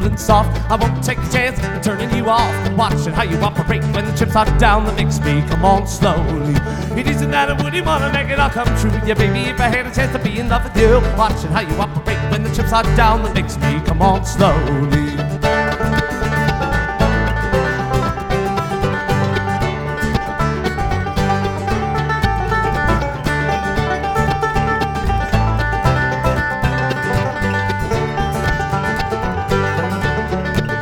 smooth and soft. I won't take a chance in turning you off. Watching how you operate when the chips are down, that makes me come on slowly. It isn't that I wouldn't wanna make it all come true, yeah, baby, if I had a chance to be in love with you. Watching how you operate when the chips are down, that makes me come on slowly.